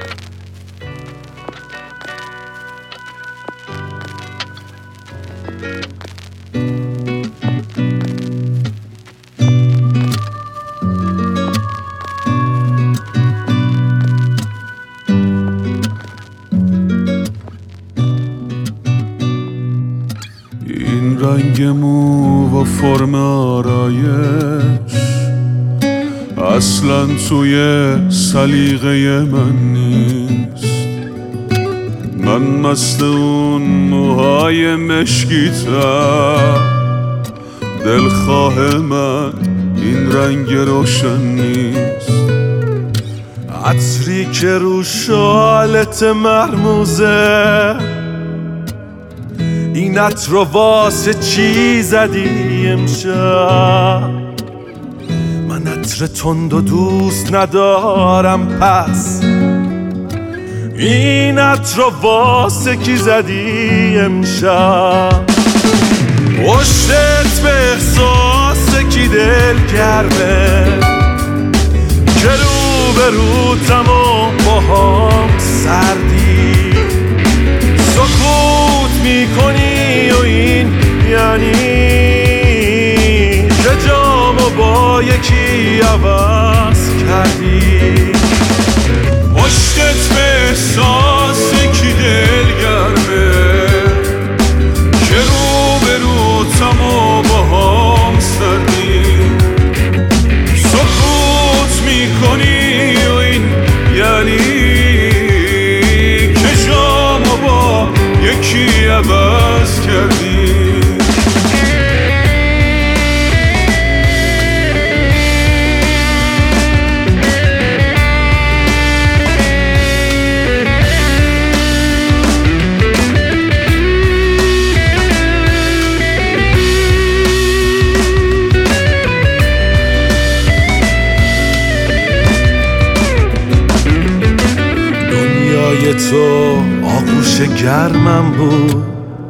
این رنگ مو و فرم آرایش اصلا توی سلیقه من نیست. من مست اون موهای مشکیتم، دلخواه من این رنگ روشن نیست. عطری که رو شالت مرموزه، این عطر رو واسه چی زدی امشب؟ من عطر تند و دوست ندارم، پس این عطر رو واسه کی زدی امشب؟ پشتت به احساس کی دل گرمه که رو به روتم و با هم سردی سکوت میکنی و این یعنی که جامو با یکی عوض کردی. پشتت به احساس کی دل گرمه که رو به روتم و با هم سردی سکوت میکنی و این یعنی که جامو با یکی عوض کردی. دنیای تو آغوش گرمم بود،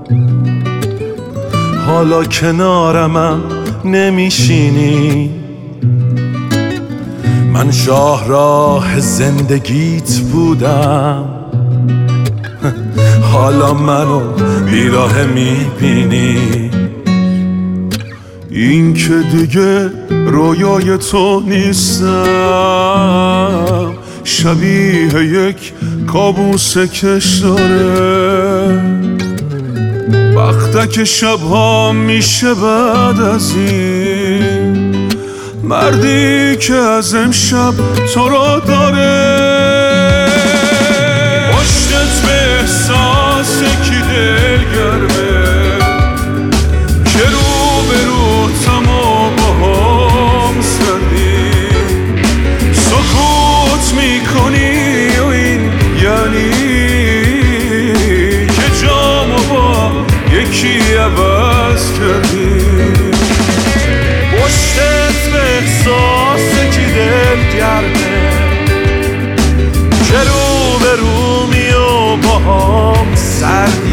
حالا کنارمم نمیشینی. من شاهراه زندگیت بودم، حالا منو بیراه میبینی. این که دیگه رویای تو نیستم، شبیه یک کابوس کش داره. وقتا که شبها میشه بعد از این، مردی که از امشب تو رو داره. پشتت به احساس کی دل گرمه که رو به روتم و با هم سردی سکوت میکنی و این یعنی که جامو با یکی عوض کردی. پشتت به احساس کی دل گرمه که رو به رو می و با هم سردی